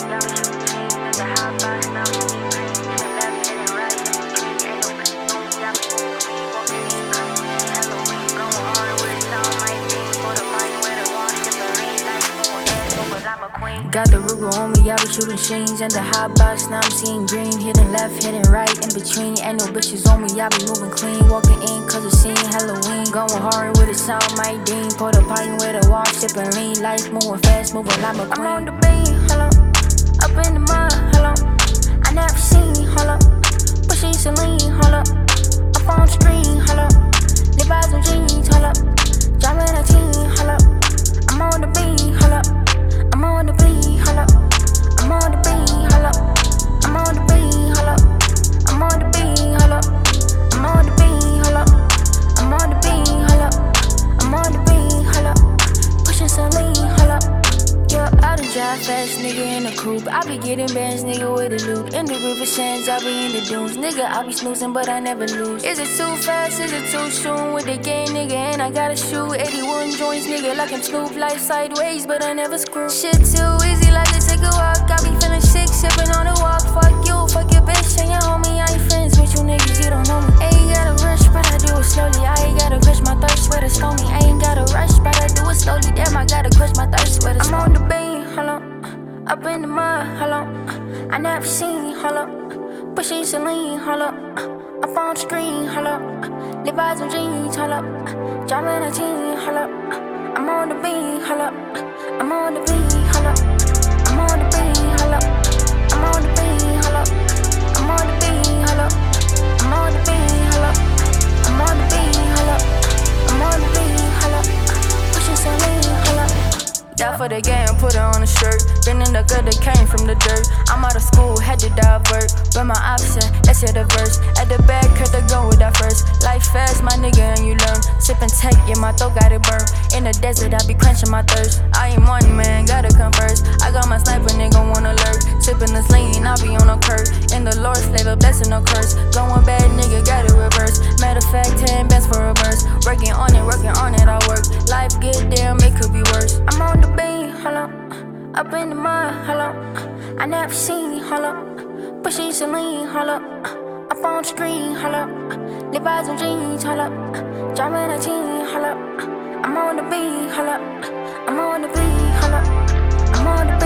Got the Ruger on me, I be shooting sheens in the hot box. Now I'm seeing green, hitting left, hitting right. In between, ain't no bitches on me, I be moving clean. Walking in, cause it's seeing Halloween. Going hard with a sound, my dean. Pour the pint with a walk, sipping lean. Life moving fast, moving like a queen. I'm on the beat, hello. Up in the mud, hello. I never seen, hello. Pushing Celine, hello. Up on the screen, hello. Live by some jeans, hello. Driving a team, hello. I'm on the beat, hello. I'm on the beat, hello. I'm on the beat, hello. I'm on the beat, hello. I'm on the beat, hello. I'm on the beat, hello. I'm on the beat, hello. I'm on the beat, hello. Pushing Celine, hello. Yeah, I done drive fast, nigga in the coupe. I be getting bands, nigga with the loot. In the river sands, I be in the dunes. Nigga, I be snoozing, but I never lose. Is it too fast? Is it too soon? With the game, nigga, and I gotta shoot 81 joints, nigga, like I'm Snoop. Life sideways, but I never screw. Shit too easy, like to take a walk. I be feeling sick, sipping on the walk. Fuck you, fuck your bitch, and your homie. I ain't friends with you niggas, you don't know me. Ain't gotta rush, but I do it slowly. I ain't gotta quench my thirst with a stony. I ain't gotta rush, but I do it slowly. Damn, I gotta quench my thirst with a stony. I'm on the beat, hello. Up in the mud, hello. I never seen, hello. Pushing Celine, hello. Up on the screen, hello. Live by some jeans, hello. Driving a team, hello. I'm on the beat, hello. I'm on the beat, hello. I'm on the beat, hello. I'm on the beat, hello. I'm on the beat, hello. I'm on the beat, hello. I'm on the beat, hello. I'm on the beat, hello. Pushing Celine, hello. Die for the game, put it on a shirt. Been in the gut that came from the dirt. I'm out of school, had to divert. But my option, let's hear the verse. At the back, cut the gun with that first. Life fast, my nigga, and you learn. Sippin' tech, yeah, my throat got it burnt. In the desert, I be quenching my thirst. I ain't one man, gotta come first. I got my sniper, nigga, on alert. Sippin' this lean, I be on a curve. In the Lord's slave, a blessing, no curse. Going bad, nigga, got it reverse. Matter of fact, 10 bands for a verse. Working on it, I work. Life good, damn, it could be worse. I'm on the beat, hello. Up in the mud, hello. I never seen, hello. Pushing Celine, hello. Up on the screen, hello. Live by some jeans, hello. Driving a team, hello. I'm on the beat, hello. I'm on the beat, hello. I'm on the